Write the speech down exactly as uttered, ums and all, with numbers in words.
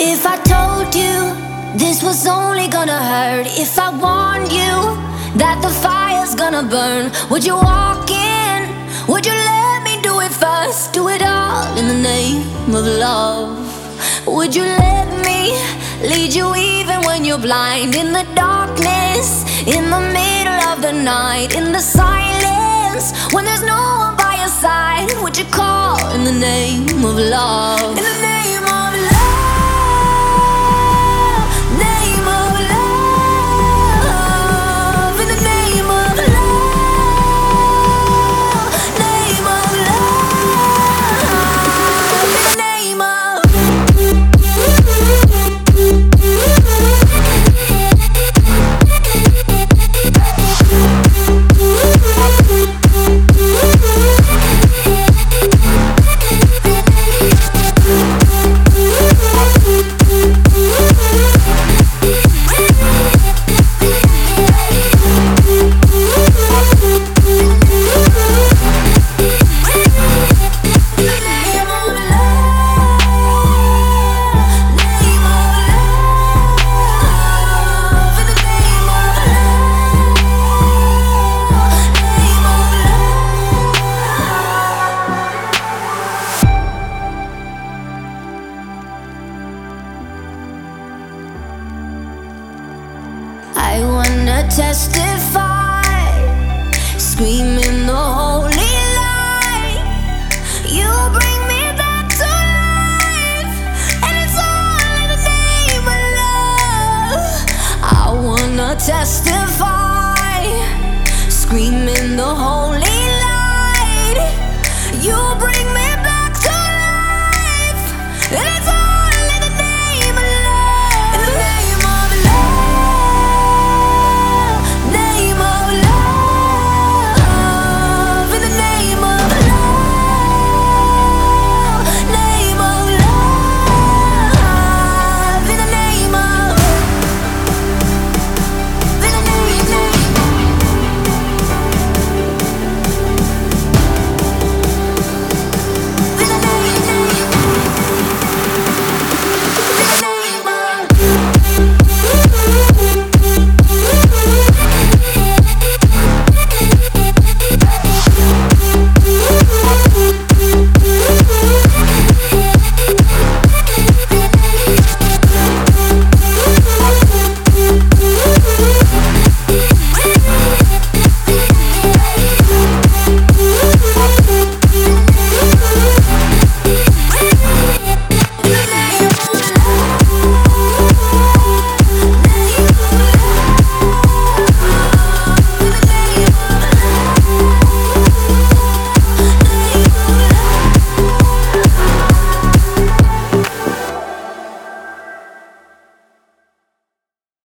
If I told you this was only gonna hurt, if I warned you that the fire's gonna burn, would you walk in? Would you let me do it first? Do it all in the name of love. Would you let me lead you even when you're blind? In the darkness, in the middle of the night, in the silence, when there's no one by your side, would you call in the name of love? In the name of love, name of love, in the name of love, name of love, in the name of I wanna testify, screaming the holy light. You bring me back to life, and it's all in the name of love. I wanna testify, screaming